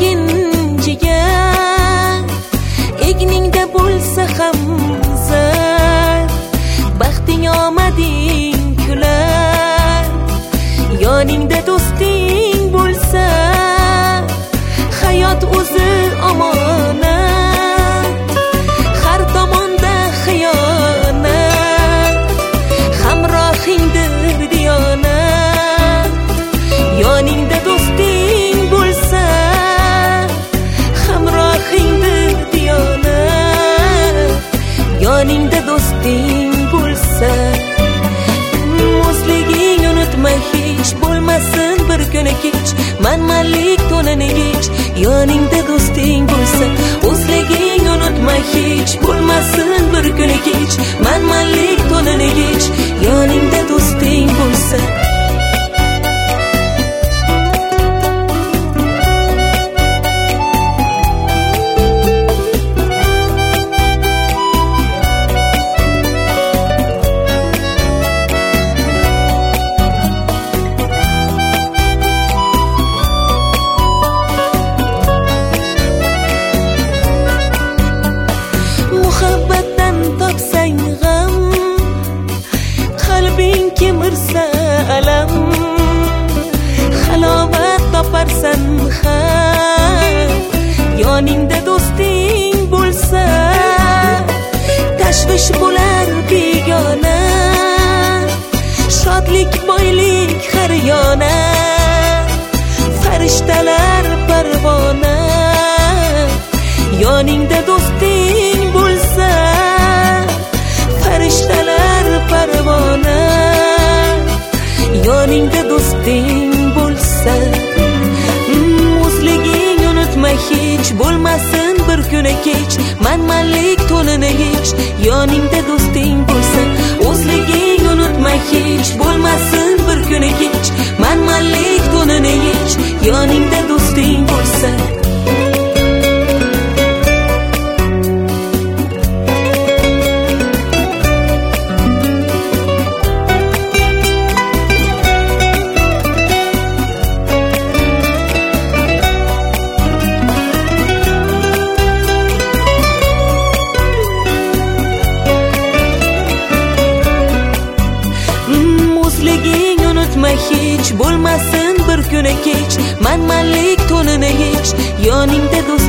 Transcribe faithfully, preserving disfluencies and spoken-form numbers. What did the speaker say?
ekinchiga egningda bo'lsa ham zar, baxting omading kular. Yoningda do'sting bo'lsa hayot o'zi omonat, har tomonda xiyonat, hamrohingdir diyonat. Yoningda do'sting bo'lsa hamrohingdir diyonat, yoningda do'sting bo'lsa. O'zliging unutma hech, bo'lmasin bir kuni kech, manmanlik to'nini yech. Yoningda do'sting bo'lsa, o'zliging unutma hech, bo'lmasin bir kuni kech, manmanlik to'nini yech. Yoningda do'sting bo'lsa. Muhabbatdan topsang g'am, qalbing kemirsa alam, halovat toparsan ham. Yoningda do'sting bo'lsa tashvish bo'lar begona, shodlik boylik har yona, farishtalar parvona. Yoningda do'sting bo'lsa farishtalar parvona, yoningda do'sting bo'lsa. O'zliging unutma hech, bo'lmasin bir kuni kech, manmanlik to'nini yech. Yoningda do'sting bo'lsa, o'zliging unutma hech, bo'lmasin bir kuni kech, manmanlik to'nini yech. Yoningda do'sting bo'lsa. O'zliging unutma hech, bo'lmasin bir kuni kech, manmanlik to'nini yech. Yoningda